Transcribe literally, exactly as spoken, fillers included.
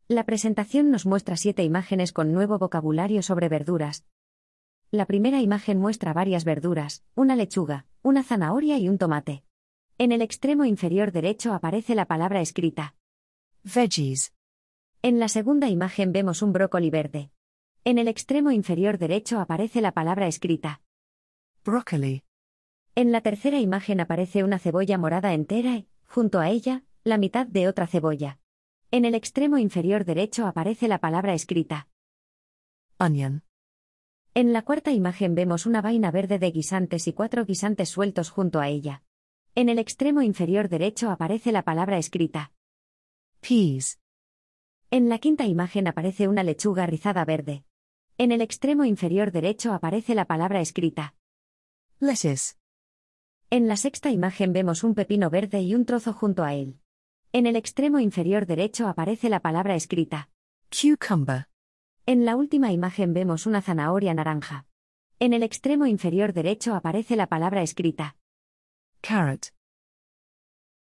La presentación nos muestra siete imágenes con nuevo vocabulario sobre verduras. La primera imagen muestra varias verduras, una lechuga, una zanahoria y un tomate. En el extremo inferior derecho aparece la palabra escrita Veggies. En la segunda imagen vemos un brócoli verde. En el extremo inferior derecho aparece la palabra escrita Broccoli. En la tercera imagen aparece una cebolla morada entera y, junto a ella, la mitad de otra cebolla. En el extremo inferior derecho aparece la palabra escrita Onion. En la cuarta imagen vemos una vaina verde de guisantes y cuatro guisantes sueltos junto a ella. En el extremo inferior derecho aparece la palabra escrita Peas. En la quinta imagen aparece una lechuga rizada verde. En el extremo inferior derecho aparece la palabra escrita Lettuce. En la sexta imagen vemos un pepino verde y un trozo junto a él. En el extremo inferior derecho aparece la palabra escrita Cucumber. En la última imagen vemos una zanahoria naranja. En el extremo inferior derecho aparece la palabra escrita Carrot.